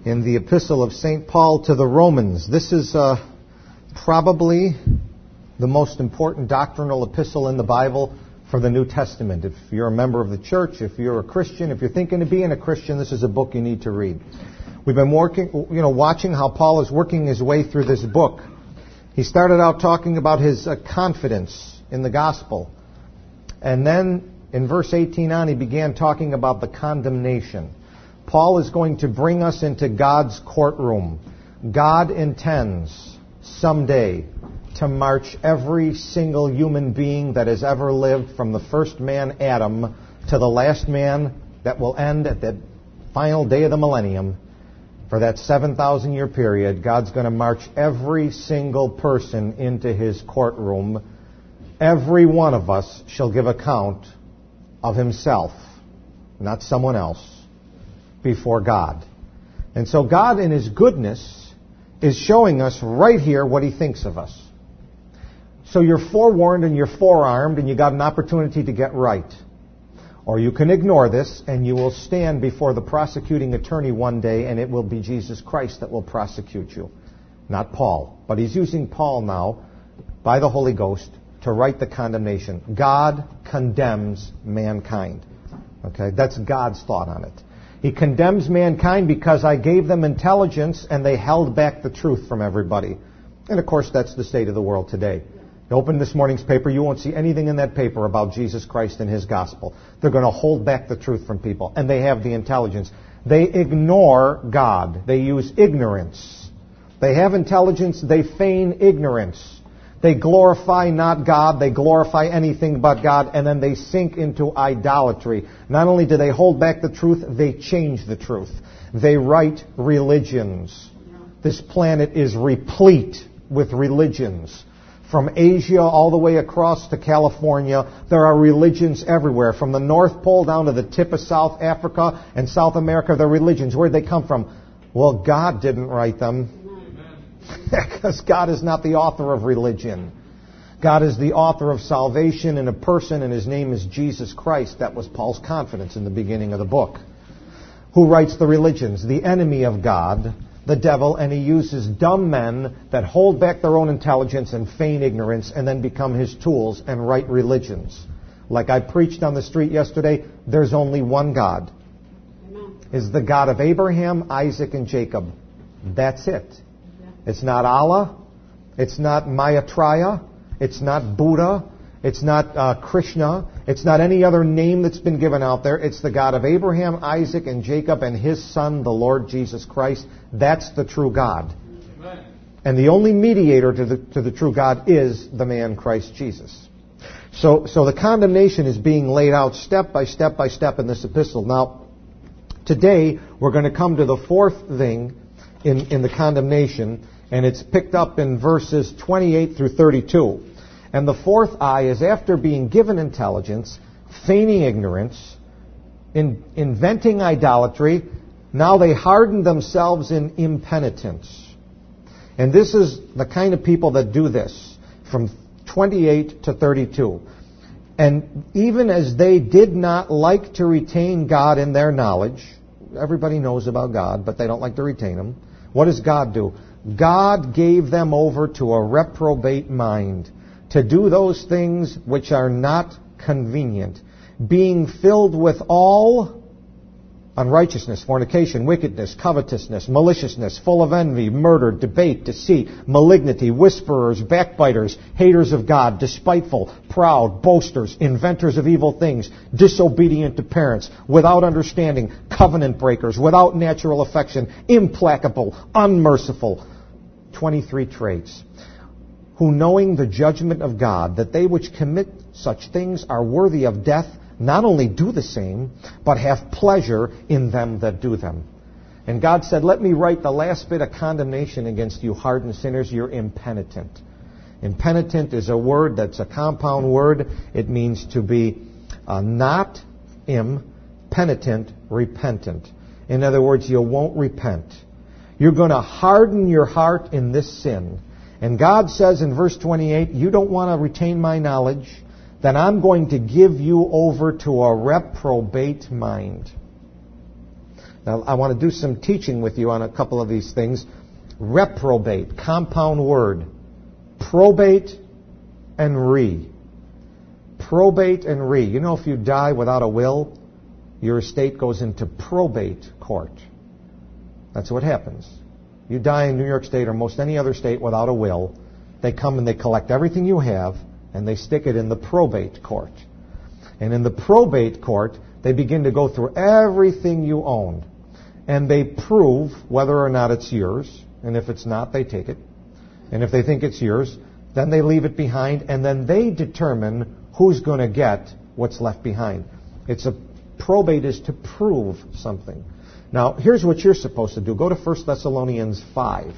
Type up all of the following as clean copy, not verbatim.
in the epistle of St. Paul to the Romans. This is probably the most important doctrinal epistle in the Bible for the New Testament. If you're a member of the church, if you're a Christian, if you're thinking of being a Christian, this is a book you need to read. We've been watching how Paul is working his way through this book. He started out talking about his confidence in the gospel. And then in verse 18 on, he began talking about the condemnation. Paul is going to bring us into God's courtroom. God intends someday to march every single human being that has ever lived, from the first man, Adam, to the last man that will end at the final day of the millennium. For that 7,000-year period, God's going to march every single person into His courtroom. Every one of us shall give account of himself, not someone else, before God. And so God, in His goodness, is showing us right here what He thinks of us. So you're forewarned and you're forearmed and you got an opportunity to get right. Or you can ignore this and you will stand before the prosecuting attorney one day, and it will be Jesus Christ that will prosecute you, not Paul. But he's using Paul now by the Holy Ghost to write the condemnation. God condemns mankind. Okay, that's God's thought on it. He condemns mankind because I gave them intelligence and they held back the truth from everybody. And of course, that's the state of the world today. You open this morning's paper, you won't see anything in that paper about Jesus Christ and His gospel. They're going to hold back the truth from people, and they have the intelligence. They ignore God. They use ignorance. They have intelligence, they feign ignorance. They glorify not God, they glorify anything but God, and then they sink into idolatry. Not only do they hold back the truth, they change the truth. They write religions. This planet is replete with religions. From Asia all the way across to California, there are religions everywhere. From the North Pole down to the tip of South Africa and South America, there are religions. Where did they come from? Well, God didn't write them. Because God is not the author of religion. God is the author of salvation in a person, and His name is Jesus Christ. That was Paul's confidence in the beginning of the book. Who writes the religions? The enemy of God, the devil, and he uses dumb men that hold back their own intelligence and feign ignorance and then become his tools and write religions. Like I preached on the street yesterday, there's only one God. It's the God of Abraham, Isaac, and Jacob. That's it. It's not Allah. It's not Maitreya. It's not Buddha. It's not Krishna. It's not any other name that's been given out there. It's the God of Abraham, Isaac, and Jacob, and His Son, the Lord Jesus Christ. That's the true God. Amen. And the only mediator to the true God is the man Christ Jesus. So the condemnation is being laid out step by step by step in this epistle. Now, today we're going to come to the fourth thing in the condemnation, and it's picked up in verses 28 through 32. And the fourth I is, after being given intelligence, feigning ignorance, inventing idolatry, now they harden themselves in impenitence. And this is the kind of people that do this, from 28 to 32. And even as they did not like to retain God in their knowledge, everybody knows about God, but they don't like to retain Him. What does God do? God gave them over to a reprobate mind, to do those things which are not convenient, being filled with all unrighteousness, fornication, wickedness, covetousness, maliciousness, full of envy, murder, debate, deceit, malignity, whisperers, backbiters, haters of God, despiteful, proud, boasters, inventors of evil things, disobedient to parents, without understanding, covenant breakers, without natural affection, implacable, unmerciful. 23 traits. Who, knowing the judgment of God, that they which commit such things are worthy of death, not only do the same, but have pleasure in them that do them. And God said, let me write the last bit of condemnation against you hardened sinners. You're impenitent. Impenitent is a word that's a compound word. It means to be not impenitent, repentant. In other words, you won't repent. You're going to harden your heart in this sin. And God says in verse 28, you don't want to retain my knowledge, then I'm going to give you over to a reprobate mind. Now, I want to do some teaching with you on a couple of these things. Reprobate, compound word. Probate and re. Probate and re. You know, if you die without a will, your estate goes into probate court. That's what happens. You die in New York State or most any other state without a will, they come and they collect everything you have and they stick it in the probate court. And in the probate court, they begin to go through everything you own. And they prove whether or not it's yours. And if it's not, they take it. And if they think it's yours, then they leave it behind. And then they determine who's going to get what's left behind. Probate is to prove something. Now, here's what you're supposed to do. Go to 1 Thessalonians 5.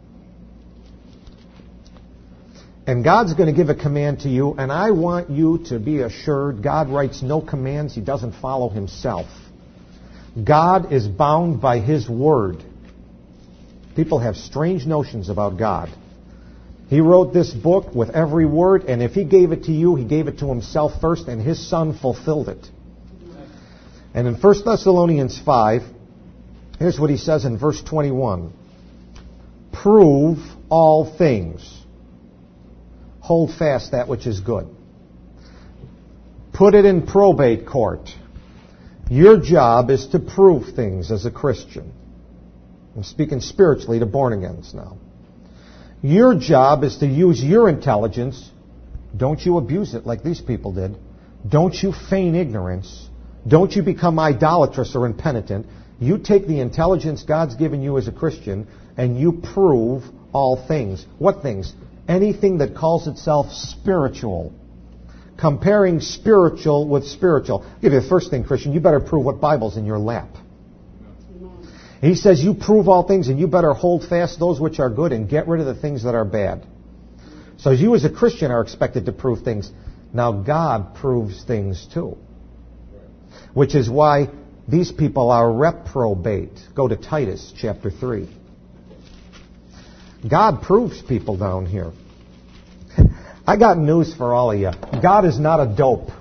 And God's going to give a command to you, and I want you to be assured God writes no commands He doesn't follow Himself. God is bound by His Word. People have strange notions about God. He wrote this book with every word, and if He gave it to you, He gave it to Himself first, and His Son fulfilled it. And in 1 Thessalonians 5, here's what he says in verse 21. Prove all things. Hold fast that which is good. Put it in probate court. Your job is to prove things as a Christian. I'm speaking spiritually to born-agains now. Your job is to use your intelligence. Don't you abuse it like these people did. Don't you feign ignorance. Don't you become idolatrous or impenitent. You take the intelligence God's given you as a Christian and you prove all things. What things? Anything that calls itself spiritual. Comparing spiritual with spiritual. I'll give you the first thing, Christian. You better prove what Bible's in your lap. He says you prove all things and you better hold fast those which are good and get rid of the things that are bad. So you as a Christian are expected to prove things. Now God proves things too. Which is why these people are reprobate. Go to Titus chapter 3. God proves people down here. I got news for all of you. God is not a dope.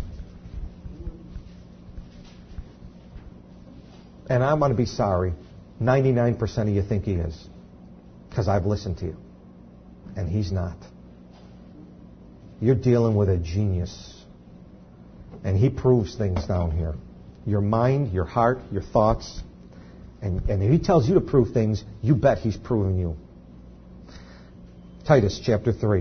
And I'm going to be sorry. 99% of you think He is. Because I've listened to you. And He's not. You're dealing with a genius. And He proves things down here. Your mind, your heart, your thoughts. And if He tells you to prove things, you bet He's proving you. Titus chapter 3.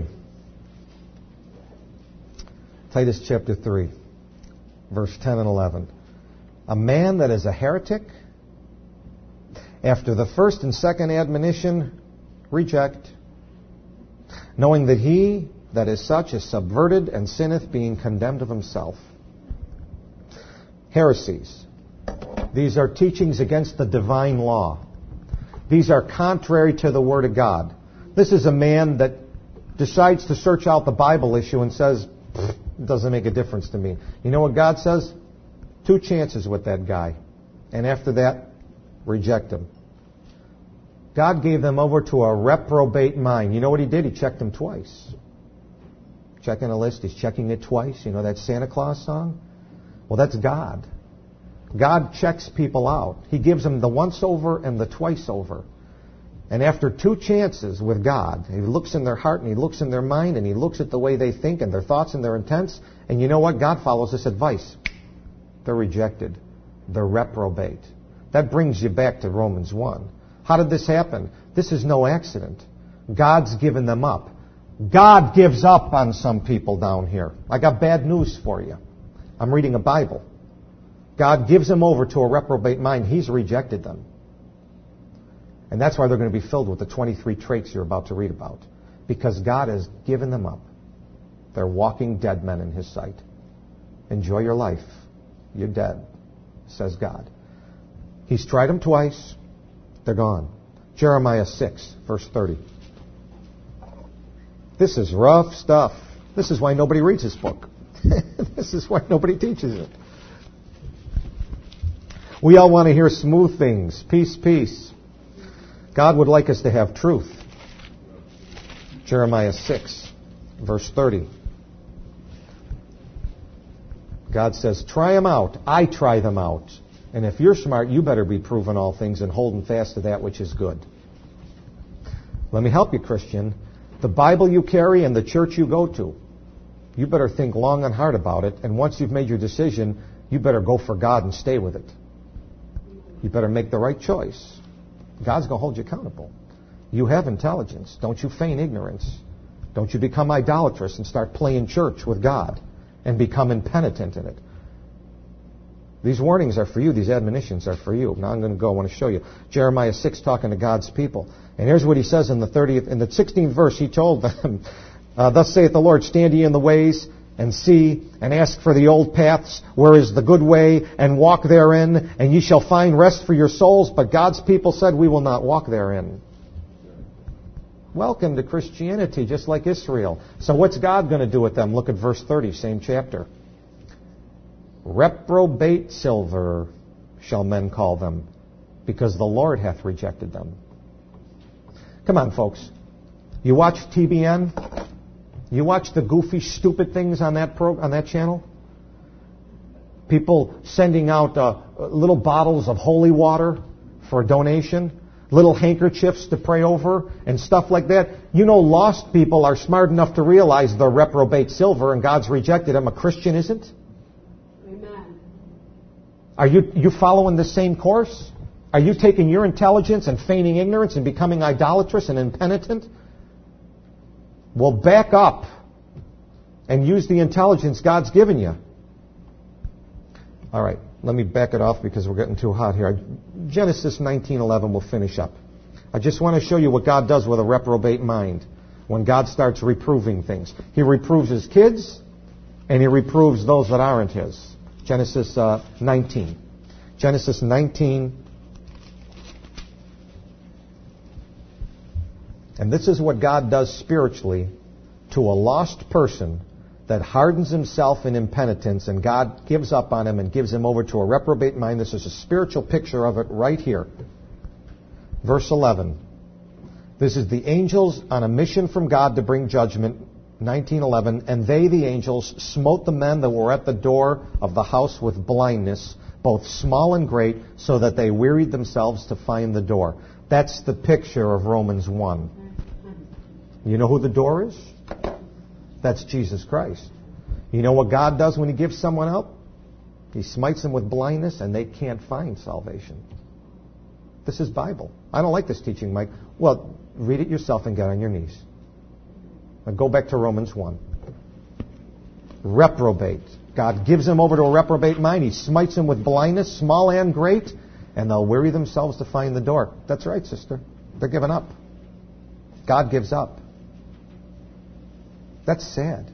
Titus chapter 3, verse 10 and 11. A man that is a heretic, after the first and second admonition, reject, knowing that he that is such is subverted and sinneth, being condemned of himself. Heresies. These are teachings against the divine law. These are contrary to the Word of God. This is a man that decides to search out the Bible issue and says, it doesn't make a difference to me. You know what God says? 2 chances with that guy. And after that, reject him. God gave them over to a reprobate mind. You know what He did? He checked them twice. Checking a list, He's checking it twice. You know that Santa Claus song? Well, that's God. God checks people out. He gives them the once over and the twice over. And after 2 chances with God, He looks in their heart and He looks in their mind and He looks at the way they think and their thoughts and their intents. And you know what? God follows this advice. They're rejected. They're reprobate. That brings you back to Romans 1. How did this happen? This is no accident. God's given them up. God gives up on some people down here. I got bad news for you. I'm reading a Bible. God gives them over to a reprobate mind. He's rejected them. And that's why they're going to be filled with the 23 traits you're about to read about. Because God has given them up. They're walking dead men in His sight. Enjoy your life. You're dead, says God. He's tried them twice. They're gone. Jeremiah 6, verse 30. This is rough stuff. This is why nobody reads this book. This is why nobody teaches it. We all want to hear smooth things. Peace, peace. God would like us to have truth. Jeremiah 6, verse 30. God says, try them out. I try them out. And if you're smart, you better be proving all things and holding fast to that which is good. Let me help you, Christian. The Bible you carry and the church you go to, you better think long and hard about it. And once you've made your decision, you better go for God and stay with it. You better make the right choice. God's going to hold you accountable. You have intelligence. Don't you feign ignorance. Don't you become idolatrous and start playing church with God and become impenitent in it. These warnings are for you. These admonitions are for you. Now I'm going to go. I want to show you. Jeremiah 6 talking to God's people. And here's what he says in the 16th verse. He told them, thus saith the Lord, stand ye in the ways and see and ask for the old paths, where is the good way, and walk therein, and ye shall find rest for your souls. But God's people said, we will not walk therein. Welcome to Christianity, just like Israel. So what's God going to do with them? Look at verse 30, same chapter. Reprobate silver shall men call them, because the Lord hath rejected them. Come on, folks. You watch TBN? You watch the goofy, stupid things on that channel? People sending out little bottles of holy water for a donation, little handkerchiefs to pray over, and stuff like that. You know, lost people are smart enough to realize they're reprobate silver and God's rejected them. A Christian isn't. Amen. Are you following the same course? Are you taking your intelligence and feigning ignorance and becoming idolatrous and impenitent? Well, back up and use the intelligence God's given you. All right, let me back it off because we're getting too hot here. Genesis 19:11 will finish up. I just want to show you what God does with a reprobate mind when God starts reproving things. He reproves his kids and he reproves those that aren't his. Genesis 19. Genesis 19. And this is what God does spiritually to a lost person that hardens himself in impenitence, and God gives up on him and gives him over to a reprobate mind. This is a spiritual picture of it right here. Verse 11. This is the angels on a mission from God to bring judgment. 19:11. And they, the angels, smote the men that were at the door of the house with blindness, both small and great, so that they wearied themselves to find the door. That's the picture of Romans 1. You know who the door is? That's Jesus Christ. You know what God does when he gives someone up? He smites them with blindness and they can't find salvation. This is Bible. I don't like this teaching, Mike. Well, read it yourself and get on your knees. Now go back to Romans 1. Reprobate. God gives them over to a reprobate mind. He smites them with blindness, small and great, and they'll weary themselves to find the door. That's right, sister. They're giving up. God gives up. That's sad.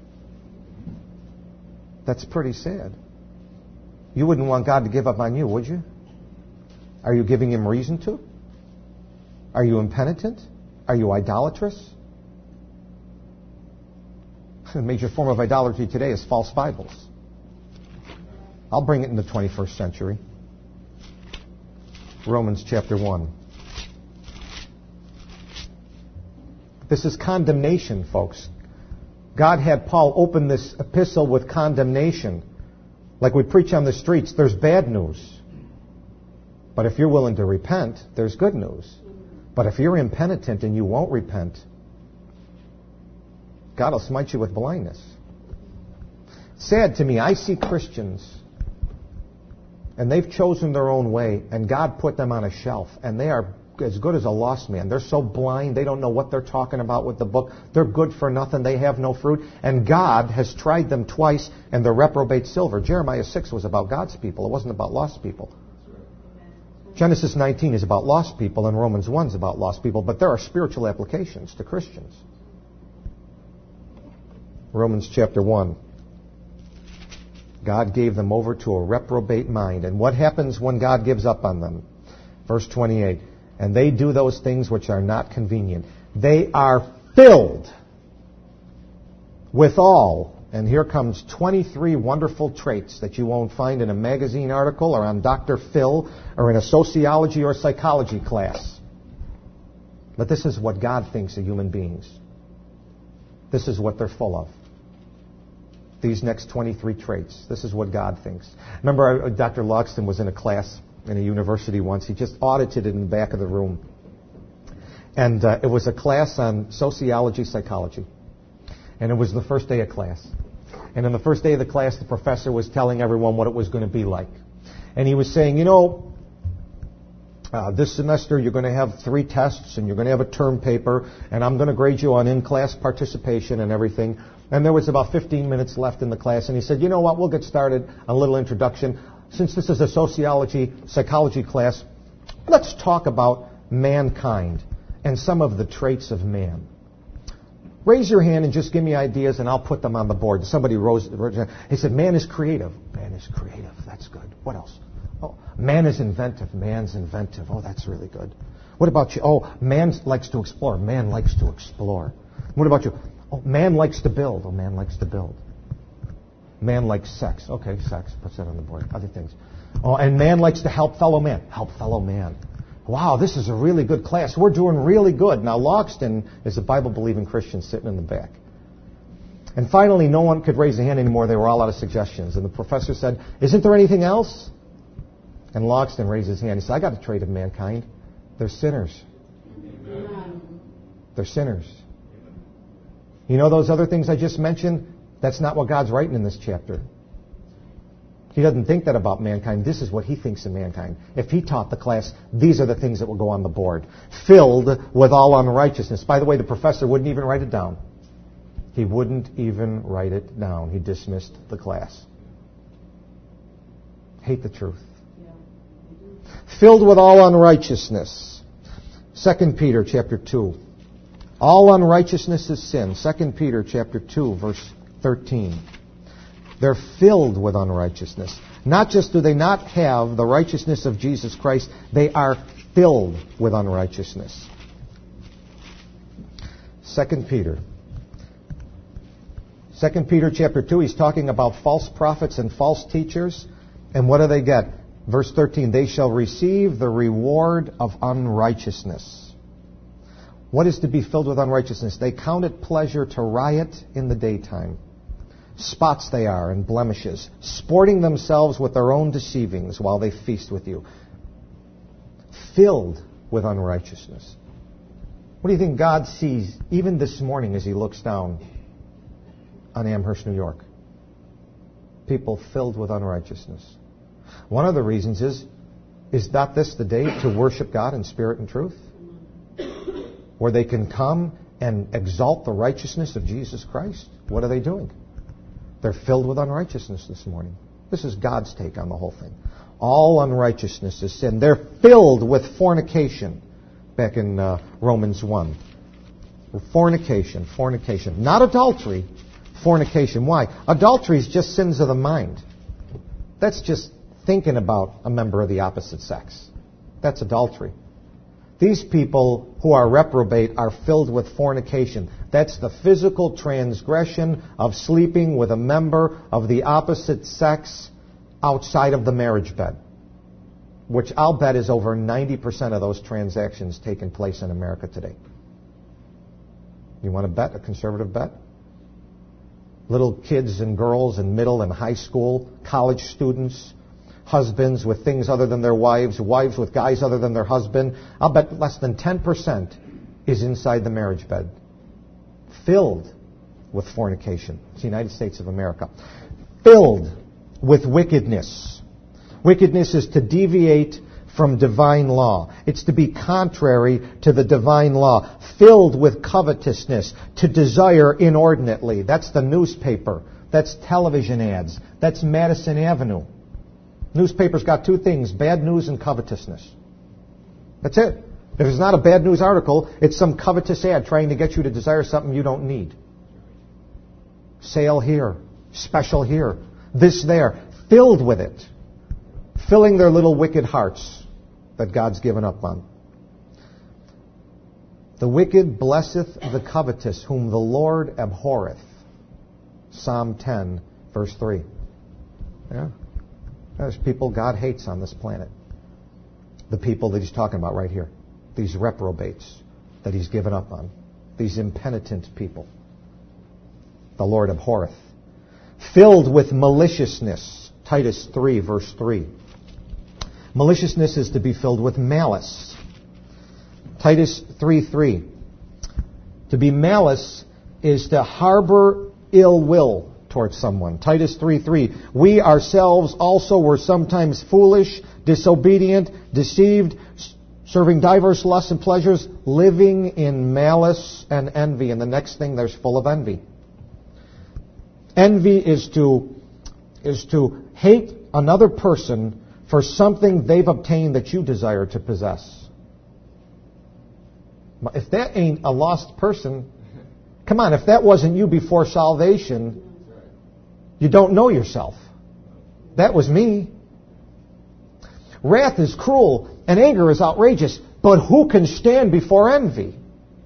That's pretty sad. You wouldn't want God to give up on you, would you? Are you giving him reason to? Are you impenitent? Are you idolatrous? A major form of idolatry today is false Bibles. I'll bring it in the 21st century. Romans chapter 1. This is condemnation, folks. God had Paul open this epistle with condemnation. Like we preach on the streets, there's bad news. But if you're willing to repent, there's good news. But if you're impenitent and you won't repent, God will smite you with blindness. Sad to me, I see Christians, and they've chosen their own way, and God put them on a shelf, and they are as good as a lost man. They're so blind, they don't know what they're talking about with the book. They're good for nothing. They have no fruit. And God has tried them twice, and they're reprobate silver. Jeremiah 6 was about God's people. It wasn't about lost people. Genesis 19 is about lost people, and Romans 1 is about lost people. But there are spiritual applications to Christians. Romans chapter 1. God gave them over to a reprobate mind. And what happens when God gives up on them? Verse 28. And they do those things which are not convenient. They are filled with all. And here comes 23 wonderful traits that you won't find in a magazine article or on Dr. Phil or in a sociology or psychology class. But this is what God thinks of human beings. This is what they're full of. These next 23 traits. This is what God thinks. Remember, Dr. Logston was in a class in a university once. He just audited it in the back of the room. And it was a class on sociology, psychology. And it was the first day of class. And on the first day of the class, the professor was telling everyone what it was going to be like. And he was saying, this semester you're going to have 3 tests, and you're going to have a term paper, and I'm going to grade you on in-class participation and everything. And there was about 15 minutes left in the class, and he said, you know what, we'll get started, a little introduction. Since this is a sociology, psychology class, let's talk about mankind and some of the traits of man. Raise your hand and just give me ideas, and I'll put them on the board. Somebody rose. He said, man is creative. Man is creative. That's good. What else? Oh, man is inventive. Man's inventive. Oh, that's really good. What about you? Oh, man likes to explore. Man likes to explore. What about you? Oh, man likes to build. Oh, man likes to build. Man likes sex. Okay, sex. Puts that on the board. Other things. Oh, and man likes to help fellow man. Help fellow man. Wow, this is a really good class. We're doing really good. Now, Logston is a Bible-believing Christian sitting in the back. And finally, no one could raise a hand anymore. They were all out of suggestions. And the professor said, isn't there anything else? And Logston raised his hand. He said, I got a trait of mankind. They're sinners. Amen. They're sinners. You know those other things I just mentioned? That's not what God's writing in this chapter. He doesn't think that about mankind. This is what he thinks of mankind. If he taught the class, these are the things that will go on the board. Filled with all unrighteousness. By the way, the professor wouldn't even write it down. He wouldn't even write it down. He dismissed the class. Hate the truth. Filled with all unrighteousness. 2 Peter chapter 2. All unrighteousness is sin. 2 Peter chapter 2, verse 13. They're filled with unrighteousness. Not just do they not have the righteousness of Jesus Christ, they are filled with unrighteousness. 2 Peter. 2 Peter chapter 2, he's talking about false prophets and false teachers. And what do they get? Verse 13, they shall receive the reward of unrighteousness. What is to be filled with unrighteousness? They count it pleasure to riot in the daytime. Spots they are and blemishes, sporting themselves with their own deceivings while they feast with you. Filled with unrighteousness. What do you think God sees even this morning as he looks down on Amherst, New York? People filled with unrighteousness. One of the reasons is not this the day to worship God in spirit and truth? Where they can come and exalt the righteousness of Jesus Christ? What are they doing? They're filled with unrighteousness this morning. This is God's take on the whole thing. All unrighteousness is sin. They're filled with fornication. Back in Romans 1. Fornication. Not adultery. Fornication. Why? Adultery is just sins of the mind. That's just thinking about a member of the opposite sex. That's adultery. These people who are reprobate are filled with fornication. That's the physical transgression of sleeping with a member of the opposite sex outside of the marriage bed, which I'll bet is over 90% of those transactions taking place in America today. You want to bet, a conservative bet? Little kids and girls in middle and high school, college students, husbands with things other than their wives, wives with guys other than their husband. I'll bet less than 10% is inside the marriage bed. Filled with fornication. It's the United States of America. Filled with wickedness. Wickedness is to deviate from divine law. It's to be contrary to the divine law. Filled with covetousness, to desire inordinately. That's the newspaper. That's television ads. That's Madison Avenue. Newspaper's got 2 things, bad news and covetousness. That's it. If it's not a bad news article, it's some covetous ad trying to get you to desire something you don't need. Sale here, special here, this there, filled with it. Filling their little wicked hearts that God's given up on. The wicked blesseth the covetous, whom the Lord abhorreth. Psalm 10, verse 3. Yeah. There's people God hates on this planet. The people that he's talking about right here. These reprobates that he's given up on. These impenitent people. The Lord abhorreth. Filled with maliciousness. Titus 3, verse 3. Maliciousness is to be filled with malice. Titus 3:3. To be malice is to harbor ill will towards someone. Titus 3:3. We ourselves also were sometimes foolish, disobedient, deceived, serving diverse lusts and pleasures, living in malice and envy. And the next thing, there's full of envy. Envy is to hate another person for something they've obtained that you desire to possess. If that ain't a lost person, come on, if that wasn't you before salvation, you don't know yourself. That was me. Wrath is cruel and anger is outrageous, but who can stand before envy?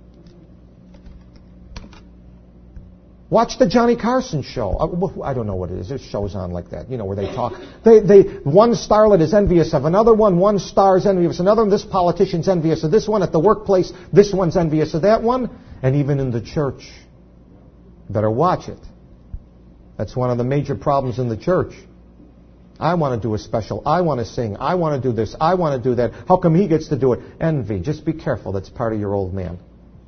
Watch the Johnny Carson show. I don't know what it is. There's shows on like that, where they talk. One starlet is envious of another one star is envious of another one, this politician's envious of this one at the workplace, this one's envious of that one, and even in the church. Better watch it. That's one of the major problems in the church. I want to do a special. I want to sing. I want to do this. I want to do that. How come he gets to do it? Envy. Just be careful. That's part of your old man.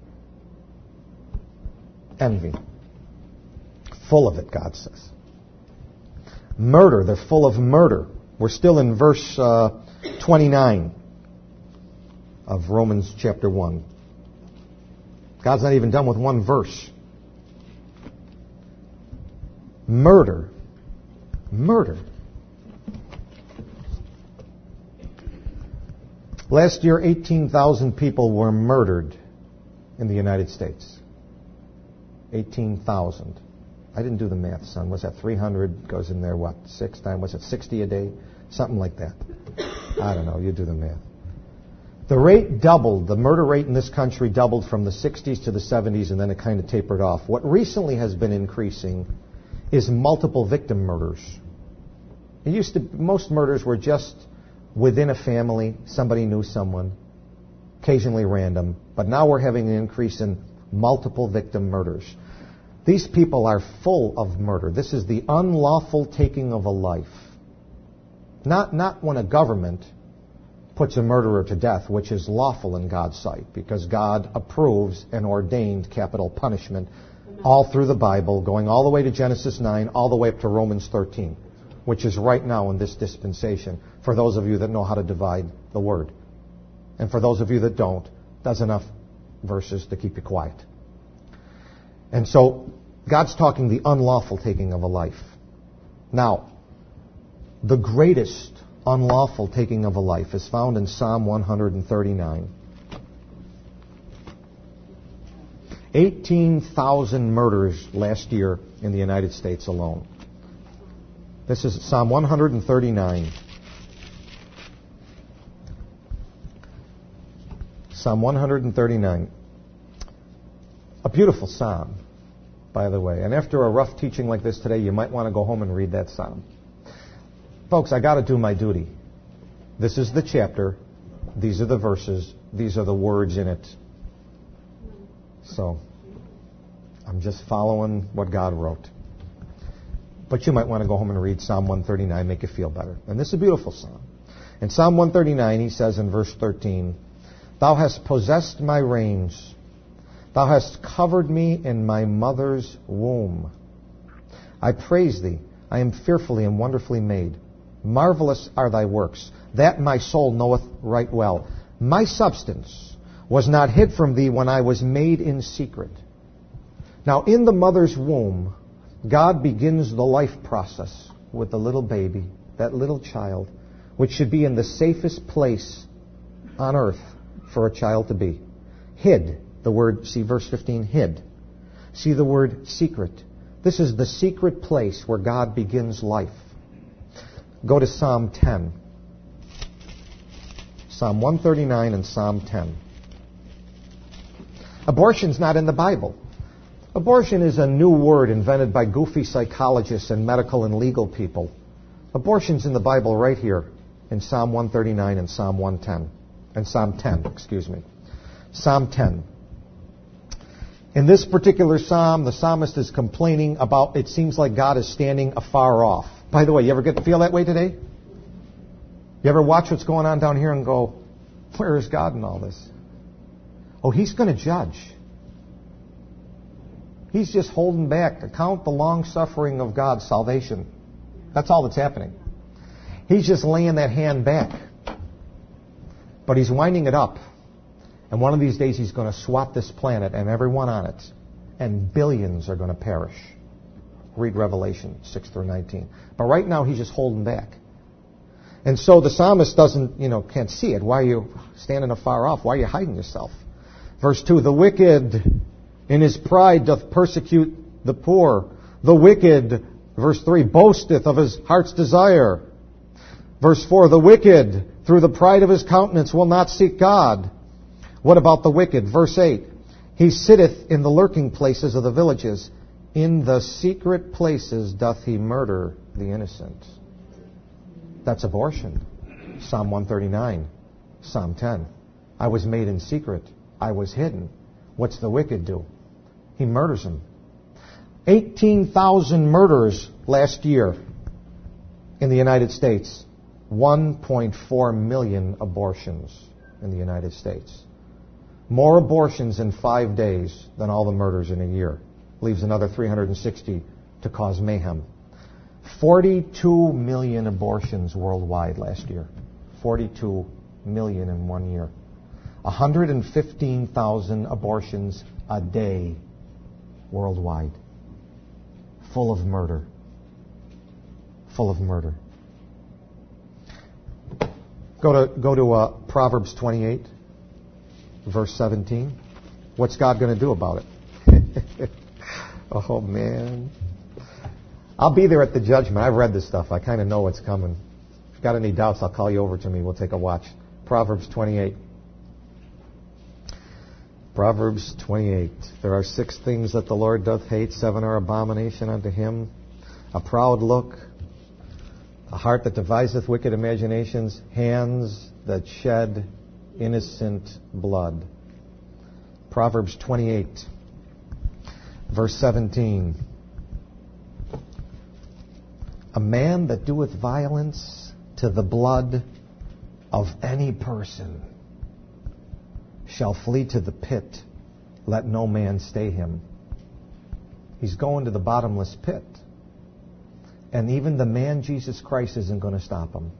Envy. Full of it, God says. Murder. They're full of murder. We're still in verse 29 of Romans chapter 1. God's not even done with one verse. Murder. Murder. Last year, 18,000 people were murdered in the United States. 18,000. I didn't do the math, son. Was that 300? Goes in there, what, 6 times? Was it 60 a day? Something like that. I don't know. You do the math. The rate doubled. The murder rate in this country doubled from the 60s to the 70s, and then it kind of tapered off. What recently has been increasing is multiple victim murders. Most murders were just within a family. Somebody knew someone. Occasionally random. But now we're having an increase in multiple victim murders. These people are full of murder. This is the unlawful taking of a life. Not when a government puts a murderer to death, which is lawful in God's sight, because God approves and ordained capital punishment all through the Bible, going all the way to Genesis 9, all the way up to Romans 13, which is right now in this dispensation, for those of you that know how to divide the Word. And for those of you that don't, that's enough verses to keep you quiet. And so, God's talking the unlawful taking of a life. Now, the greatest unlawful taking of a life is found in Psalm 139. 18,000 murders last year in the United States alone. This is Psalm 139. Psalm 139. A beautiful psalm, by the way. And after a rough teaching like this today, you might want to go home and read that psalm. Folks, I got to do my duty. This is the chapter. These are the verses. These are the words in it. So, I'm just following what God wrote. But you might want to go home and read Psalm 139, make you feel better. And this is a beautiful psalm. In Psalm 139, he says in verse 13, Thou hast possessed my reins. Thou hast covered me in my mother's womb. I praise thee. I am fearfully and wonderfully made. Marvelous are thy works. That my soul knoweth right well. My substance was not hid from thee when I was made in secret. Now, in the mother's womb, God begins the life process with the little baby, that little child, which should be in the safest place on earth for a child to be. Hid. The word, see verse 15, hid. See the word secret. This is the secret place where God begins life. Go to Psalm 10. Psalm 139 and Psalm 10. Abortion's not in the Bible. Abortion is a new word invented by goofy psychologists and medical and legal people. Abortion's in the Bible right here in Psalm 139 and Psalm 110. And Psalm 10, excuse me. Psalm 10. In this particular psalm, the psalmist is complaining about, it seems like God is standing afar off. By the way, you ever get to feel that way today? You ever watch what's going on down here and go, where is God in all this? Oh, He's going to judge. He's just holding back. Account the long suffering of God's salvation. That's all that's happening. He's just laying that hand back. But He's winding it up. And one of these days He's going to swat this planet and everyone on it. And billions are going to perish. Read Revelation 6 through 19. But right now He's just holding back. And so the psalmist can't see it. Why are you standing afar off? Why are you hiding yourself? Verse 2, the wicked in his pride doth persecute the poor. The wicked, verse 3, boasteth of his heart's desire. Verse 4, the wicked through the pride of his countenance will not seek God. What about the wicked? Verse 8, he sitteth in the lurking places of the villages. In the secret places doth he murder the innocent. That's abortion. Psalm 139, Psalm 10. I was made in secret. I was hidden. What's the wicked do? He murders them. 18,000 murders last year in the United States. 1.4 million abortions in the United States. More abortions in 5 days than all the murders in a year. Leaves another 360 to cause mayhem. 42 million abortions worldwide last year. 42 million in 1 year. 115,000 abortions a day worldwide. Full of murder. Full of murder. Go to Proverbs 28, verse 17. What's God going to do about it? Oh, man. I'll be there at the judgment. I've read this stuff. I kind of know what's coming. If you've got any doubts, I'll call you over to me. We'll take a watch. Proverbs 28. Proverbs 28. There are 6 things that the Lord doth hate. 7 are abomination unto Him. A proud look, a heart that deviseth wicked imaginations, hands that shed innocent blood. Proverbs 28, verse 17. A man that doeth violence to the blood of any person shall flee to the pit. Let no man stay him. He's going to the bottomless pit. And even the man Jesus Christ isn't going to stop him.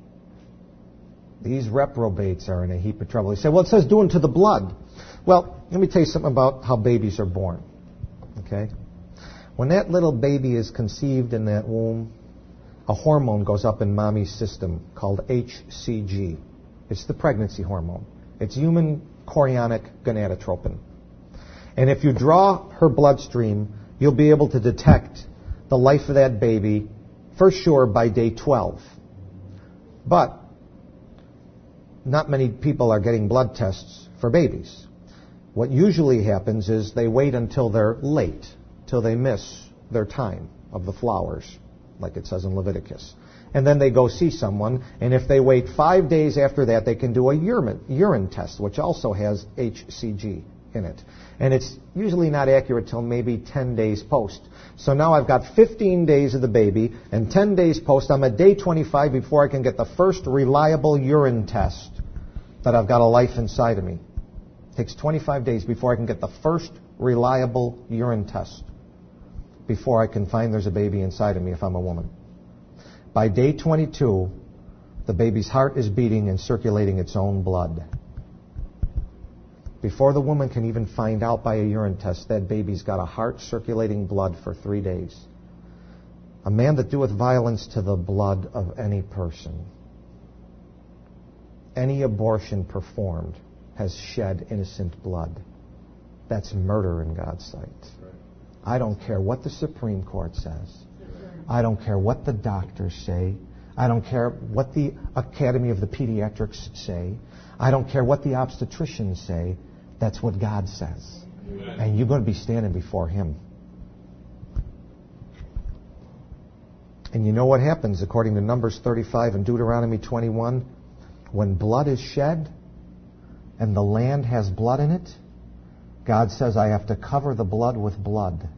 These reprobates are in a heap of trouble. You say, well, it says do unto the blood. Well, let me tell you something about how babies are born. Okay? When that little baby is conceived in that womb, a hormone goes up in mommy's system called HCG. It's the pregnancy hormone. It's human chorionic gonadotropin. And if you draw her bloodstream, you'll be able to detect the life of that baby for sure by day 12. But not many people are getting blood tests for babies. What usually happens is they wait until they're late, till they miss their time of the flowers, like it says in Leviticus. And then they go see someone, and if they wait 5 days after that, they can do a urine test, which also has HCG in it. And it's usually not accurate till maybe 10 days post. So now I've got 15 days of the baby, and 10 days post. I'm at day 25 before I can get the first reliable urine test that I've got a life inside of me. It takes 25 days before I can get the first reliable urine test before I can find there's a baby inside of me if I'm a woman. By day 22, the baby's heart is beating and circulating its own blood. Before the woman can even find out by a urine test, that baby's got a heart circulating blood for 3 days. A man that doeth violence to the blood of any person, any abortion performed, has shed innocent blood. That's murder in God's sight. I don't care what the Supreme Court says. I don't care what the doctors say. I don't care what the Academy of the Pediatrics say. I don't care what the obstetricians say. That's what God says. Amen. And you're going to be standing before Him. And you know what happens according to Numbers 35 and Deuteronomy 21? When blood is shed and the land has blood in it, God says, I have to cover the blood with blood.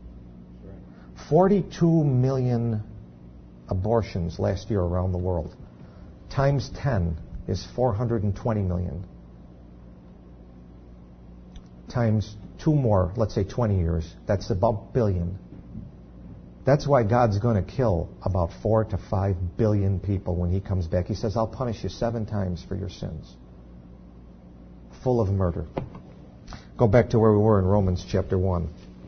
42 million abortions last year around the world. times 10 is 420 million. Times 2 more, let's say 20 years, that's about billion. That's why God's going to kill about 4 to 5 billion people when He comes back. He says, I'll punish you 7 times for your sins. Full of murder. Go back to where we were in Romans chapter 1.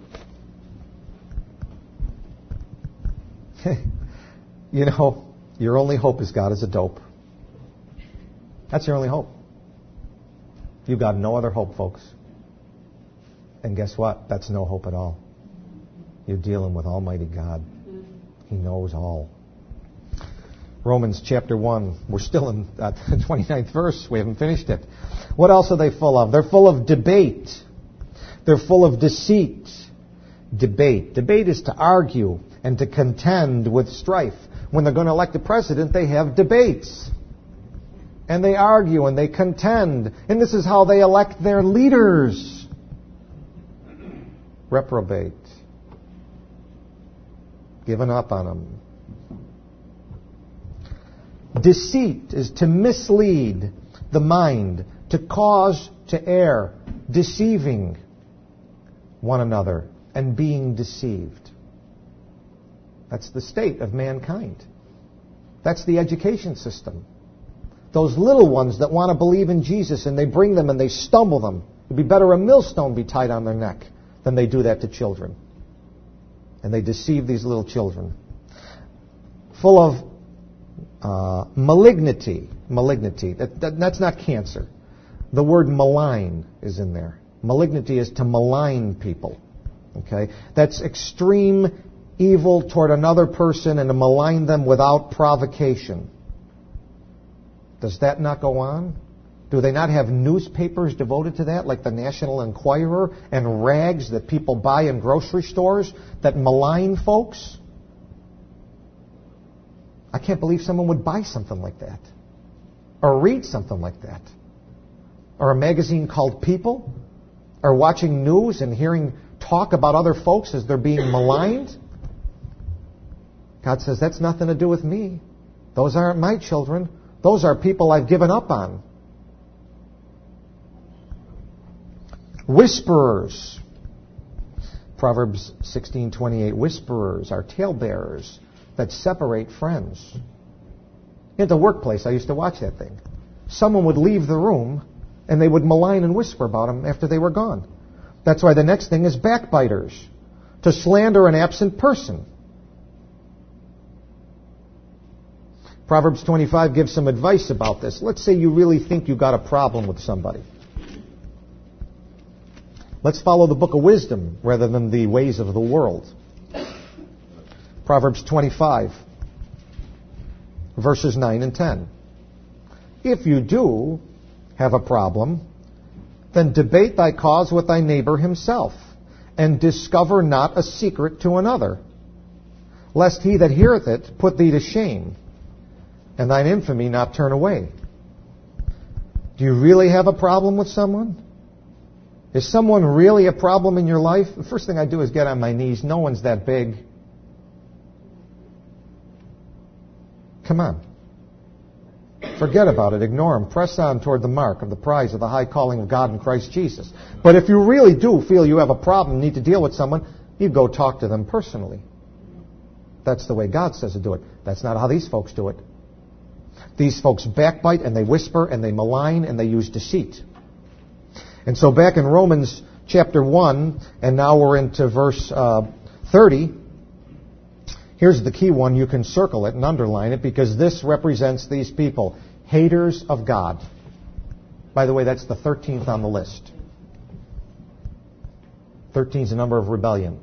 You know, your only hope is God is a dope. That's your only hope. You've got no other hope, folks. And guess what? That's no hope at all. You're dealing with Almighty God. He knows all. Romans chapter 1. We're still in the 29th verse. We haven't finished it. What else are they full of? They're full of debate. They're full of deceit. Debate. Debate is to argue and to contend with strife. When they're going to elect a president, they have debates. And they argue and they contend. And this is how they elect their leaders. Reprobate. Given up on them. Deceit is to mislead the mind, to cause to err, deceiving one another and being deceived. That's the state of mankind. That's the education system. Those little ones that want to believe in Jesus and they bring them and they stumble them. It'd be better a millstone be tied on their neck than they do that to children. And they deceive these little children. Full of malignity. Malignity. That's not cancer. The word malign is in there. Malignity is to malign people. Okay? That's extreme evil toward another person and to malign them without provocation. Does that not go on? Do they not have newspapers devoted to that, like the National Enquirer, and rags that people buy in grocery stores that malign folks? I can't believe someone would buy something like that. Or read something like that. Or a magazine called People. Or watching news and hearing talk about other folks as they're being maligned. God says, that's nothing to do with me. Those aren't my children. Those are people I've given up on. Whisperers. Proverbs 16:28. Whisperers are talebearers that separate friends. In the workplace, I used to watch that thing. Someone would leave the room and they would malign and whisper about them after they were gone. That's why the next thing is backbiters. To slander an absent person. Proverbs 25 gives some advice about this. Let's say you really think you got a problem with somebody. Let's follow the book of wisdom rather than the ways of the world. Proverbs 25, verses 9 and 10. If you do have a problem, then debate thy cause with thy neighbor himself, and discover not a secret to another, lest he that heareth it put thee to shame, and thine infamy not turn away. Do you really have a problem with someone? Is someone really a problem in your life? The first thing I do is get on my knees. No one's that big. Come on. Forget about it. Ignore them. Press on toward the mark of the prize of the high calling of God in Christ Jesus. But if you really do feel you have a problem, need to deal with someone, you go talk to them personally. That's the way God says to do it. That's not how these folks do it. These folks backbite and they whisper and they malign and they use deceit. And so back in Romans chapter 1, and now we're into verse 30, here's the key one. You can circle it and underline it because this represents these people. Haters of God. By the way, that's the 13th on the list. 13 is the number of rebellion.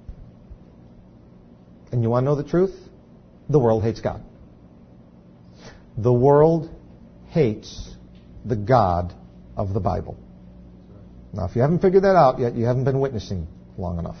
And you want to know the truth? The world hates God. The world hates the God of the Bible. Now, if you haven't figured that out yet, you haven't been witnessing long enough.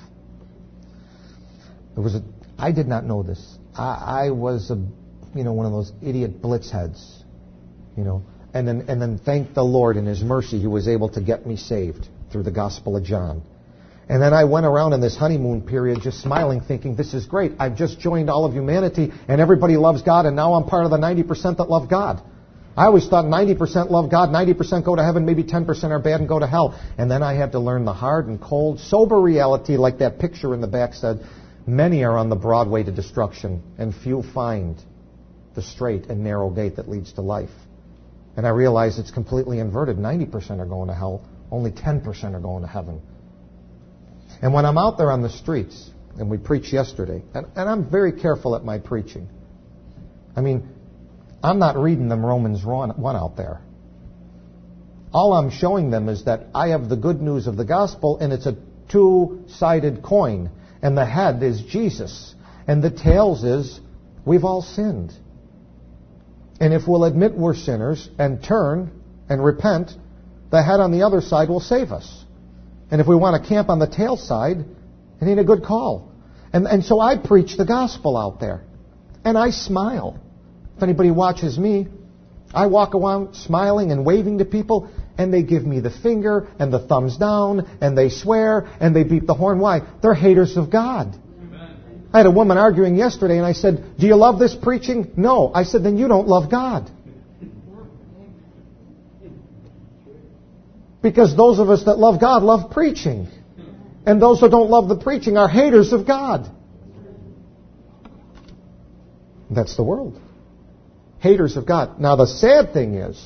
I did not know this. I was one of those idiot blitz heads, and then thank the Lord in His mercy, He was able to get me saved through the Gospel of John. And then I went around in this honeymoon period just smiling, thinking, this is great. I've just joined all of humanity, and everybody loves God, and now I'm part of the 90% that love God. I always thought 90% love God, 90% go to heaven, maybe 10% are bad and go to hell. And then I had to learn the hard and cold, sober reality, like that picture in the back said, many are on the broad way to destruction, and few find the straight and narrow gate that leads to life. And I realized it's completely inverted. 90% are going to hell, only 10% are going to heaven. And when I'm out there on the streets, and we preached yesterday, and I'm very careful at my preaching. I mean, I'm not reading them Romans 1 out there. All I'm showing them is that I have the good news of the gospel, and it's a two-sided coin. And the head is Jesus. And the tails is we've all sinned. And if we'll admit we're sinners and turn and repent, the head on the other side will save us. And if we want to camp on the tail side, it ain't a good call. And so I preach the gospel out there. And I smile. If anybody watches me, I walk around smiling and waving to people, and they give me the finger and the thumbs down, and they swear, and they beat the horn. Why? They're haters of God. Amen. I had a woman arguing yesterday, and I said, do you love this preaching? No. I said, then you don't love God. Because those of us that love God love preaching. And those who don't love the preaching are haters of God. That's the world. Haters of God. Now the sad thing is,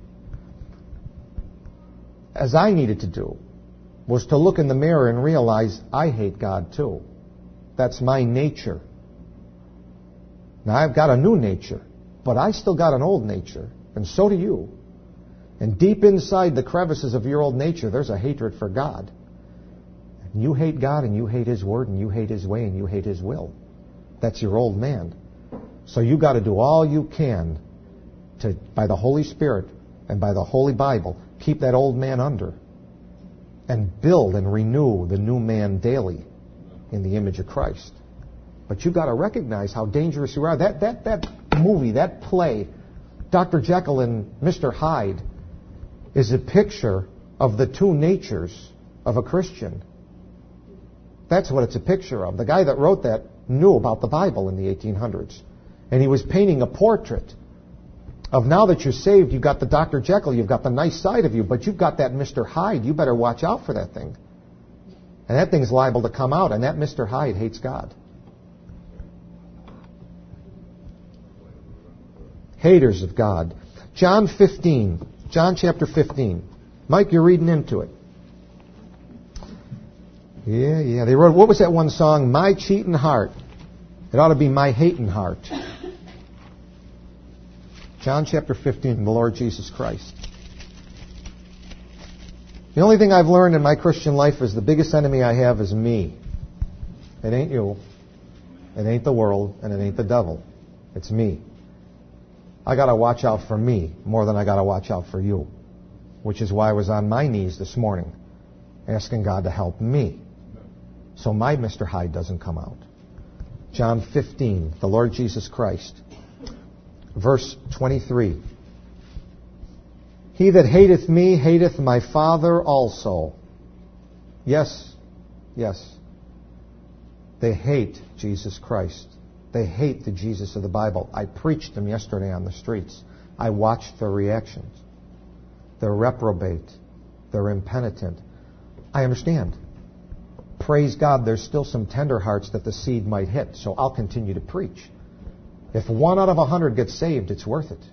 as I needed to do, was to look in the mirror and realize I hate God too. That's my nature. Now I've got a new nature, but I still got an old nature, and so do you. And deep inside the crevices of your old nature, there's a hatred for God. And you hate God, and you hate His Word, and you hate His way, and you hate His will. That's your old man. So you got to do all you can to, by the Holy Spirit and by the Holy Bible, keep that old man under and build and renew the new man daily in the image of Christ. But you've got to recognize how dangerous you are. That movie, that play, Dr. Jekyll and Mr. Hyde, is a picture of the two natures of a Christian. That's what it's a picture of. The guy that wrote that knew about the Bible in the 1800s. And he was painting a portrait of, now that you're saved, you've got the Dr. Jekyll, you've got the nice side of you, but you've got that Mr. Hyde. You better watch out for that thing. And that thing's liable to come out, and that Mr. Hyde hates God. Haters of God. John chapter 15. Mike, you're reading into it. Yeah. They wrote, what was that one song? My Cheatin' Heart. It ought to be My Hatin' Heart. John chapter 15, the Lord Jesus Christ. The only thing I've learned in my Christian life is the biggest enemy I have is me. It ain't you. It ain't the world, and it ain't the devil. It's me. I got to watch out for me more than I got to watch out for you. Which is why I was on my knees this morning asking God to help me so my Mr. Hyde doesn't come out. John 15, the Lord Jesus Christ. Verse 23. He that hateth me hateth my Father also. Yes. They hate Jesus Christ. They hate the Jesus of the Bible. I preached them yesterday on the streets. I watched their reactions. They're reprobate. They're impenitent. I understand. Praise God, there's still some tender hearts that the seed might hit, so I'll continue to preach. If 1 out of 100 gets saved, it's worth it.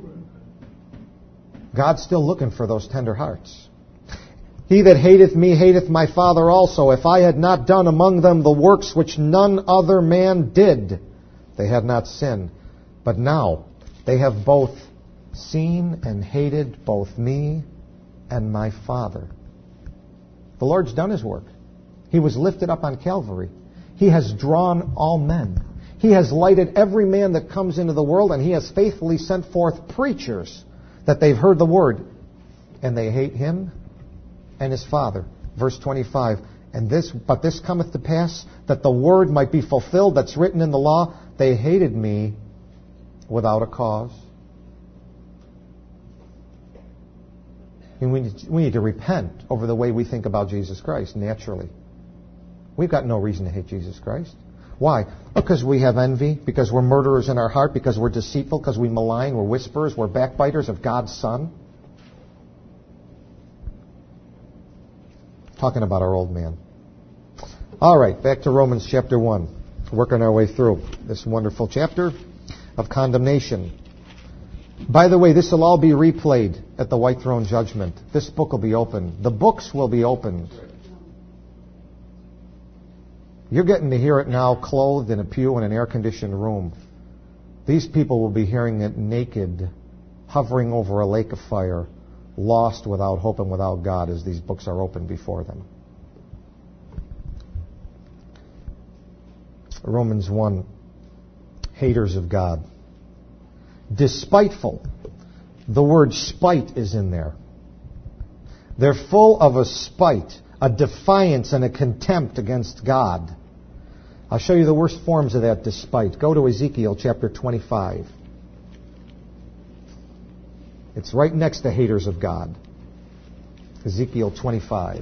God's still looking for those tender hearts. He that hateth me hateth my Father also. If I had not done among them the works which none other man did, they had not sinned. But now they have both seen and hated both me and my Father. The Lord's done His work. He was lifted up on Calvary. He has drawn all men. He has lighted every man that comes into the world, and He has faithfully sent forth preachers that they've heard the word, and they hate Him and His Father. Verse 25, but this cometh to pass, that the word might be fulfilled that's written in the law, they hated me without a cause. And we need to repent over the way we think about Jesus Christ, naturally. We've got no reason to hate Jesus Christ. Why? Because we have envy, because we're murderers in our heart, because we're deceitful, because we malign, we're whisperers, we're backbiters of God's Son. Talking about our old man. All right, back to Romans chapter 1. Working our way through this wonderful chapter of condemnation. By the way, this will all be replayed at the White Throne Judgment. This book will be opened. The books will be opened. You're getting to hear it now clothed in a pew in an air-conditioned room. These people will be hearing it naked, hovering over a lake of fire, lost without hope and without God as these books are opened before them. Romans 1, haters of God. Despiteful. The word spite is in there. They're full of a spite, a defiance and a contempt against God. I'll show you the worst forms of that despite. Go to Ezekiel chapter 25. It's right next to haters of God. Ezekiel 25.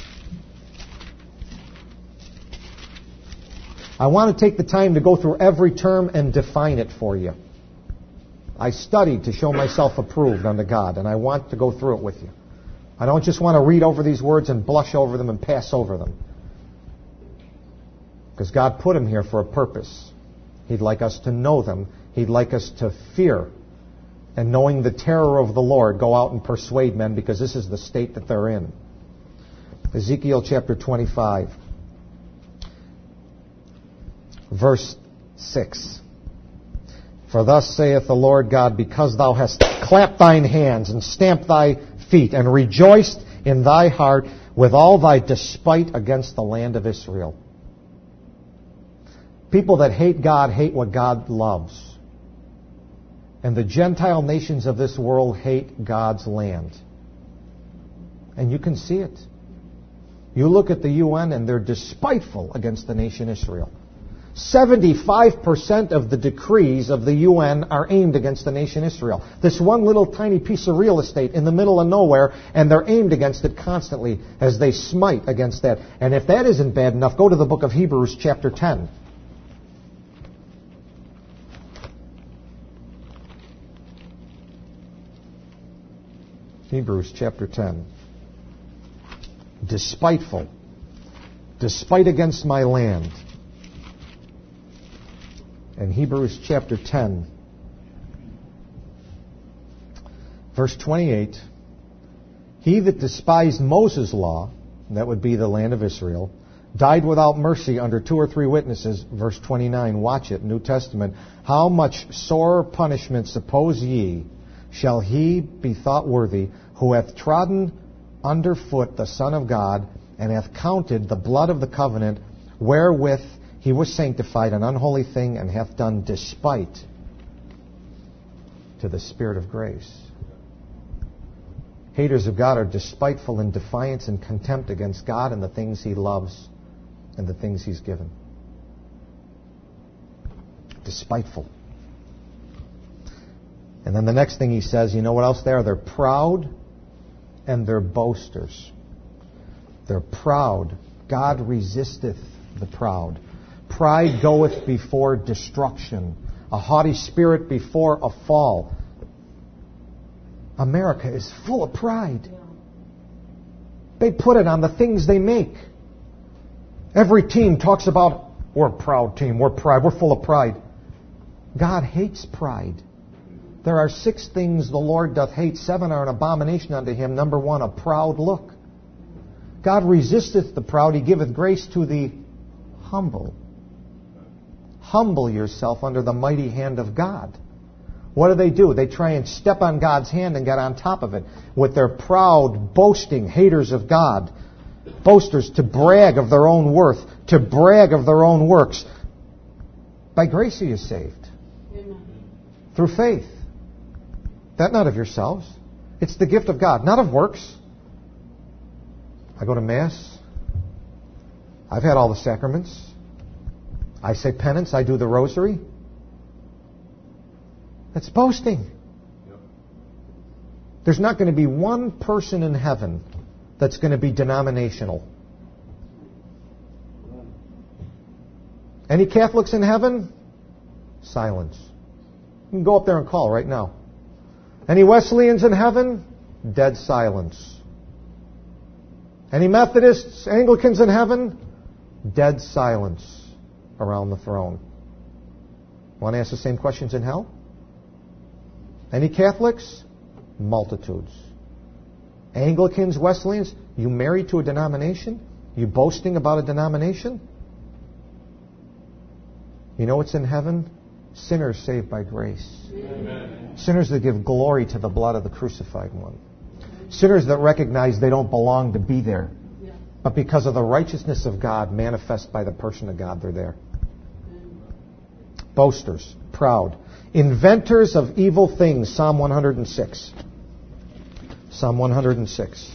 I want to take the time to go through every term and define it for you. I studied to show myself approved unto God, and I want to go through it with you. I don't just want to read over these words and blush over them and pass over them. Because God put them here for a purpose. He'd like us to know them. He'd like us to fear. And knowing the terror of the Lord, go out and persuade men, because this is the state that they're in. Ezekiel chapter 25. Verse 6. For thus saith the Lord God, because thou hast clapped thine hands and stamped thy feet and rejoiced in thy heart with all thy despite against the land of Israel. People that hate God hate what God loves. And the Gentile nations of this world hate God's land. And you can see it. You look at the UN and they're despiteful against the nation Israel. 75% of the decrees of the UN are aimed against the nation Israel. This one little tiny piece of real estate in the middle of nowhere, and they're aimed against it constantly as they smite against that. And if that isn't bad enough, go to the book of Hebrews chapter 10. Hebrews chapter 10. Despiteful. Despite against my land. In Hebrews chapter 10, verse 28, he that despised Moses' law, that would be the land of Israel, died without mercy under 2 or 3 witnesses. Verse 29, watch it, New Testament. How much sorer punishment, suppose ye, shall he be thought worthy, who hath trodden under foot the Son of God, and hath counted the blood of the covenant, wherewith he was sanctified, an unholy thing, and hath done despite to the Spirit of grace. Haters of God are despiteful in defiance and contempt against God and the things He loves and the things He's given. Despiteful. And then the next thing he says, you know what else they are? They're proud and they're boasters. They're proud. God resisteth the proud. Pride goeth before destruction, a haughty spirit before a fall. America is full of pride. They put it on the things they make. Every team talks about, we're a proud team, we're pride, we're full of pride. God hates pride. There are 6 things the Lord doth hate, 7 are an abomination unto Him. Number 1, a proud look. God resisteth the proud, He giveth grace to the humble. Humble yourself under the mighty hand of God. What do? They try and step on God's hand and get on top of it with their proud, boasting, haters of God. Boasters to brag of their own worth, to brag of their own works. By grace are you saved. Amen. Through faith. That not of yourselves. It's the gift of God, not of works. I go to Mass. I've had all the sacraments. I say penance. I do the rosary. That's boasting. There's not going to be one person in heaven that's going to be denominational. Any Catholics in heaven? Silence. You can go up there and call right now. Any Wesleyans in heaven? Dead silence. Any Methodists, Anglicans in heaven? Dead silence around the throne. Want to ask the same questions in hell? Any Catholics? Multitudes. Anglicans, Wesleyans, you married to a denomination? You boasting about a denomination? You know what's in heaven? Sinners saved by grace. Amen. Sinners that give glory to the blood of the crucified one. Sinners that recognize they don't belong to be there. But because of the righteousness of God manifest by the person of God, they're there. Boasters, proud. Inventors of evil things, Psalm 106. Psalm 106.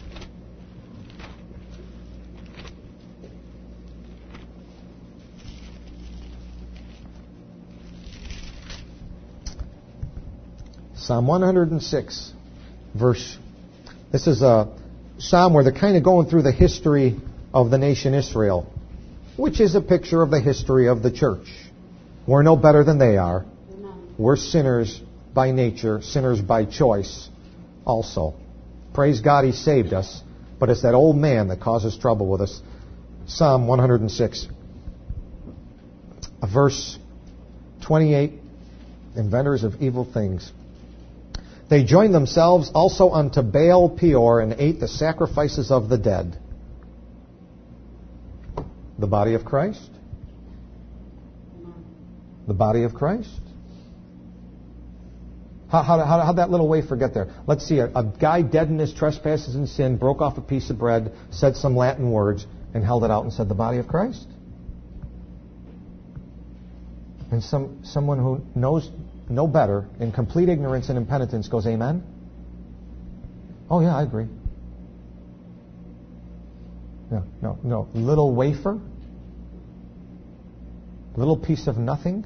Psalm 106, verse. This is a psalm where they're kind of going through the history of the nation Israel, which is a picture of the history of the church. We're no better than they are. We're sinners by nature, sinners by choice also. Praise God, He saved us, but it's that old man that causes trouble with us. Psalm 106, verse 28, inventors of evil things. They joined themselves also unto Baal Peor and ate the sacrifices of the dead. The body of Christ? The body of Christ? How'd that little wafer get there? Let's see, a guy dead in his trespasses and sin broke off a piece of bread, said some Latin words, and held it out and said, the body of Christ? And someone who knows no better, in complete ignorance and impenitence, goes, amen? Oh yeah, I agree. No. Little wafer? Little piece of nothing?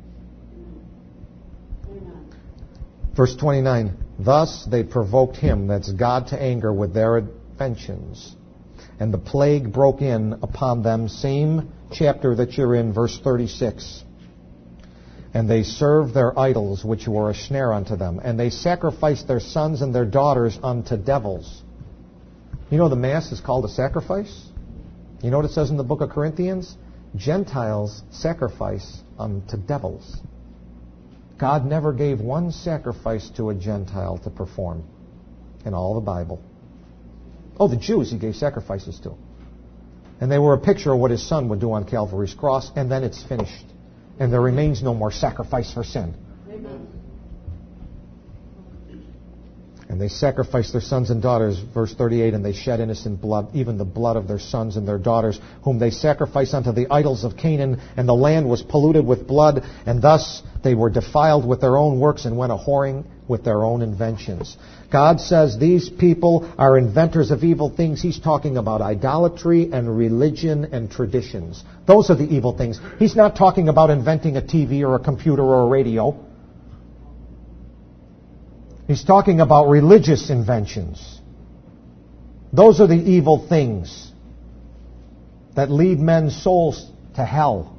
Verse 29, thus they provoked him, that's God, to anger with their inventions. And the plague broke in upon them, same chapter that you're in, verse 36. And they served their idols, which were a snare unto them. And they sacrificed their sons and their daughters unto devils. You know the Mass is called a sacrifice? You know what it says in the book of Corinthians? Gentiles sacrifice unto devils. God never gave one sacrifice to a Gentile to perform in all the Bible. Oh, the Jews He gave sacrifices to. And they were a picture of what His Son would do on Calvary's cross, and then it's finished. And there remains no more sacrifice for sin. Amen. And they sacrificed their sons and daughters, verse 38, and they shed innocent blood, even the blood of their sons and their daughters, whom they sacrificed unto the idols of Canaan, and the land was polluted with blood, and thus they were defiled with their own works and went a-whoring with their own inventions. God says these people are inventors of evil things. He's talking about idolatry and religion and traditions. Those are the evil things. He's not talking about inventing a TV or a computer or a radio. He's talking about religious inventions. Those are the evil things that lead men's souls to hell.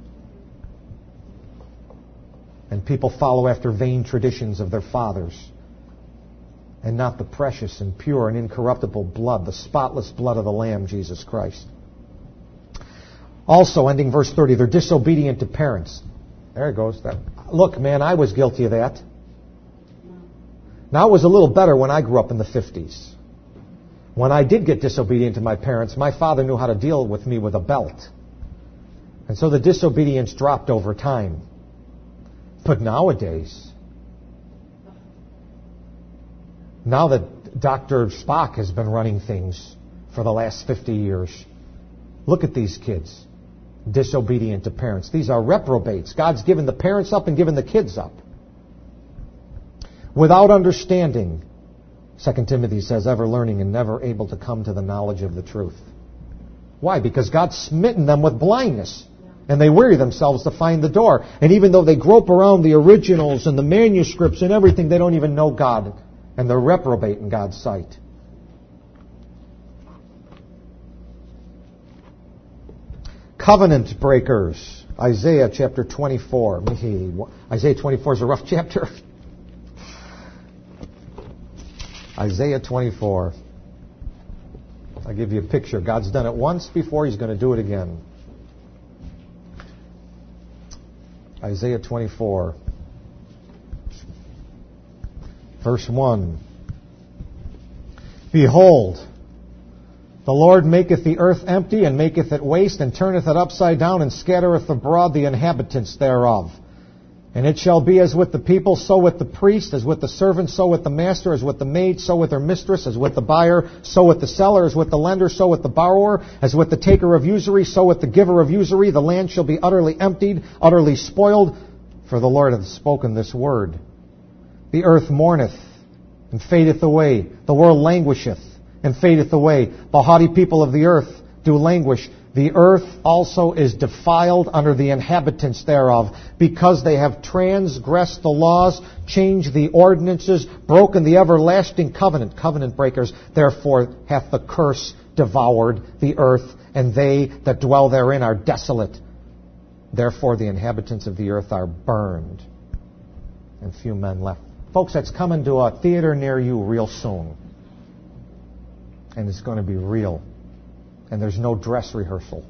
And people follow after vain traditions of their fathers, and not the precious and pure and incorruptible blood, the spotless blood of the Lamb, Jesus Christ. Also, ending verse 30, they're disobedient to parents. There it goes. Look, man, I was guilty of that. Now, it was a little better when I grew up in the 50s. When I did get disobedient to my parents, my father knew how to deal with me with a belt. And so the disobedience dropped over time. But nowadays, now that Dr. Spock has been running things for the last 50 years, look at these kids, disobedient to parents. These are reprobates. God's given the parents up and given the kids up. Without understanding, 2 Timothy says, ever learning and never able to come to the knowledge of the truth. Why? Because God's smitten them with blindness. And they weary themselves to find the door. And even though they grope around the originals and the manuscripts and everything, they don't even know God. And they're reprobate in God's sight. Covenant breakers. Isaiah chapter 24. Isaiah 24 is a rough chapter. Isaiah 24. I'll give you a picture. God's done it once before. He's going to do it again. Isaiah 24. Verse 1. Behold, the Lord maketh the earth empty, and maketh it waste, and turneth it upside down, and scattereth abroad the inhabitants thereof. And it shall be as with the people, so with the priest, as with the servant, so with the master, as with the maid, so with her mistress, as with the buyer, so with the seller, as with the lender, so with the borrower, as with the taker of usury, so with the giver of usury. The land shall be utterly emptied, utterly spoiled, for the Lord hath spoken this word. The earth mourneth, and fadeth away. The world languisheth, and fadeth away. The haughty people of the earth do languish. The earth also is defiled under the inhabitants thereof, because they have transgressed the laws, changed the ordinances, broken the everlasting covenant, covenant breakers. Therefore hath the curse devoured the earth, and they that dwell therein are desolate. Therefore the inhabitants of the earth are burned, and few men left. Folks, that's coming to a theater near you real soon. And it's going to be real. And there's no dress rehearsal.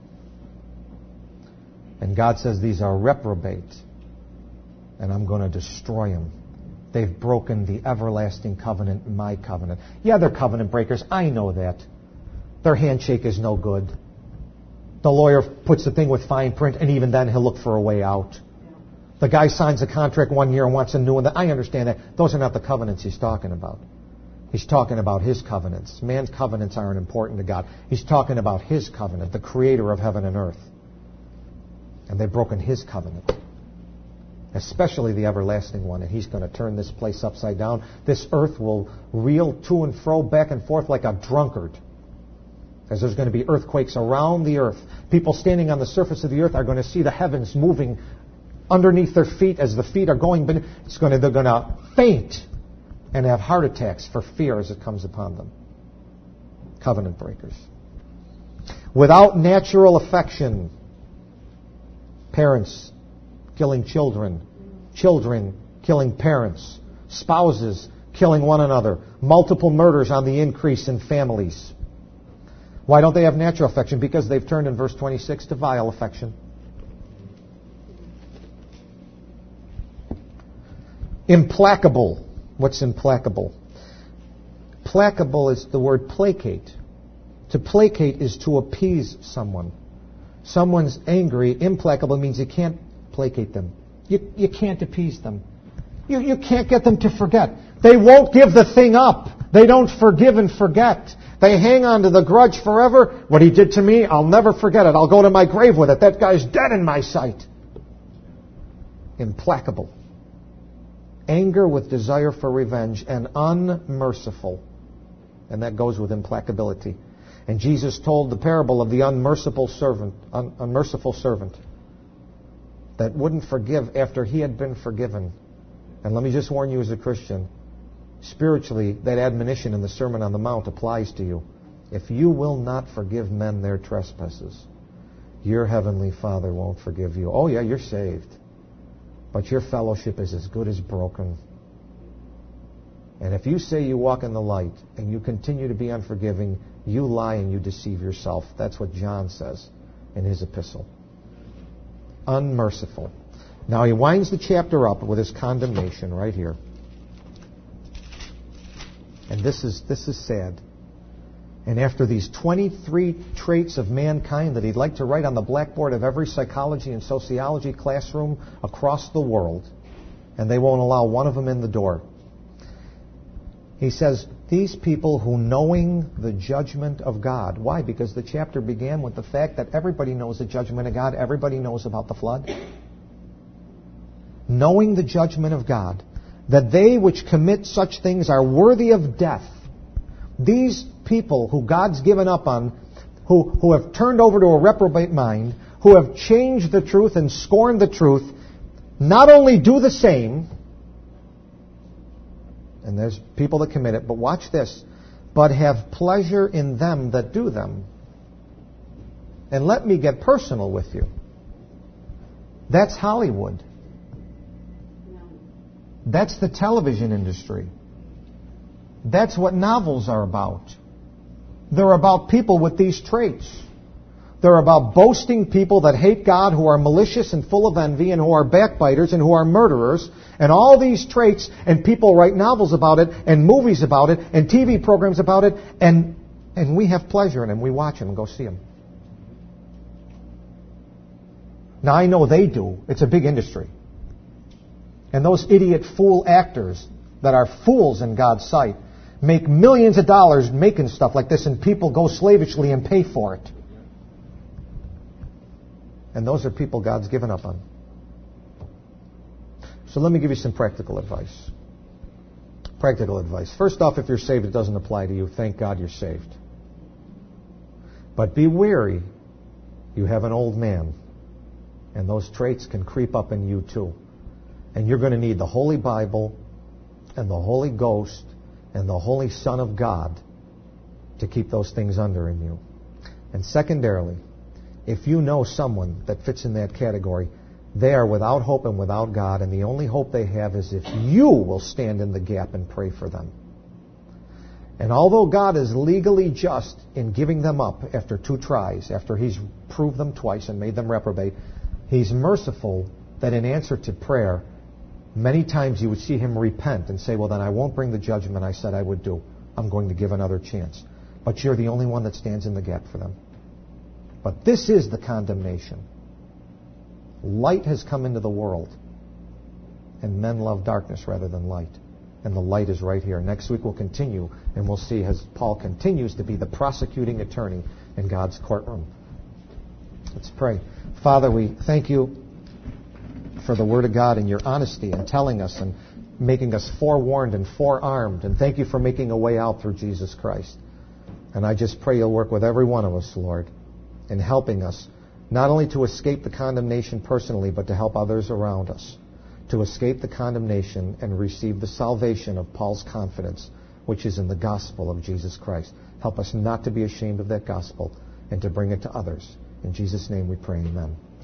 And God says these are reprobate, and I'm going to destroy them. They've broken the everlasting covenant, my covenant. Yeah, they're covenant breakers. I know that. Their handshake is no good. The lawyer puts the thing with fine print, and even then he'll look for a way out. The guy signs a contract 1 year and wants a new one. I understand that. Those are not the covenants he's talking about. He's talking about His covenants. Man's covenants aren't important to God. He's talking about His covenant, the creator of heaven and earth. And they've broken His covenant, especially the everlasting one. And He's going to turn this place upside down. This earth will reel to and fro, back and forth like a drunkard. As there's going to be earthquakes around the earth. People standing on the surface of the earth are going to see the heavens moving underneath their feet as the feet are going. They're going to faint and have heart attacks for fear as it comes upon them. Covenant breakers. Without natural affection, parents killing children, children killing parents, spouses killing one another, multiple murders on the increase in families. Why don't they have natural affection? Because they've turned in verse 26 to vile affection. Implacable. What's implacable? Placable is the word placate. To placate is to appease someone. Someone's angry. Implacable means you can't placate them. You can't appease them. You can't get them to forget. They won't give the thing up. They don't forgive and forget. They hang on to the grudge forever. What he did to me, I'll never forget it. I'll go to my grave with it. That guy's dead in my sight. Implacable. Anger with desire for revenge, and unmerciful. And that goes with implacability. And Jesus told the parable of the unmerciful servant that wouldn't forgive after he had been forgiven. And let me just warn you as a Christian, spiritually, that admonition in the Sermon on the Mount applies to you. If you will not forgive men their trespasses, your heavenly Father won't forgive you. Oh yeah, you're saved. But your fellowship is as good as broken. And if you say you walk in the light and you continue to be unforgiving, you lie and you deceive yourself. That's what John says in his epistle. Unmerciful. Now he winds the chapter up with his condemnation right here. And this is sad. And after these 23 traits of mankind that he'd like to write on the blackboard of every psychology and sociology classroom across the world, and they won't allow one of them in the door, he says, these people who knowing the judgment of God. Why? Because the chapter began with the fact that everybody knows the judgment of God. Everybody knows about the flood. Knowing the judgment of God, that they which commit such things are worthy of death. These people who God's given up on, who have turned over to a reprobate mind, who have changed the truth and scorned the truth, not only do the same, and there's people that commit it, but watch this, but have pleasure in them that do them. And let me get personal with you. That's Hollywood. That's the television industry. That's what novels are about. They're about people with these traits. They're about boasting people that hate God, who are malicious and full of envy, and who are backbiters and who are murderers, and all these traits, and people write novels about it, and movies about it, and TV programs about it, and we have pleasure in them. We watch them and go see them. Now, I know they do. It's a big industry. And those idiot fool actors that are fools in God's sight make millions of dollars making stuff like this, and people go slavishly and pay for it. And those are people God's given up on. So let me give you some practical advice. Practical advice. First off, if you're saved, it doesn't apply to you. Thank God you're saved. But be wary. You have an old man. And those traits can creep up in you too. And you're going to need the Holy Bible and the Holy Ghost and the Holy Son of God to keep those things under in you. And secondarily, if you know someone that fits in that category, they are without hope and without God, and the only hope they have is if you will stand in the gap and pray for them. And although God is legally just in giving them up after 2 tries, after He's proved them twice and made them reprobate, He's merciful that in answer to prayer, many times you would see Him repent and say, well, then I won't bring the judgment I said I would do. I'm going to give another chance. But you're the only one that stands in the gap for them. But this is the condemnation. Light has come into the world, and men love darkness rather than light. And the light is right here. Next week we'll continue, and we'll see as Paul continues to be the prosecuting attorney in God's courtroom. Let's pray. Father, we thank you for the Word of God and your honesty in telling us and making us forewarned and forearmed. And thank you for making a way out through Jesus Christ. And I just pray you'll work with every one of us, Lord, in helping us not only to escape the condemnation personally, but to help others around us to escape the condemnation and receive the salvation of Paul's confidence, which is in the gospel of Jesus Christ. Help us not to be ashamed of that gospel and to bring it to others. In Jesus' name we pray, amen.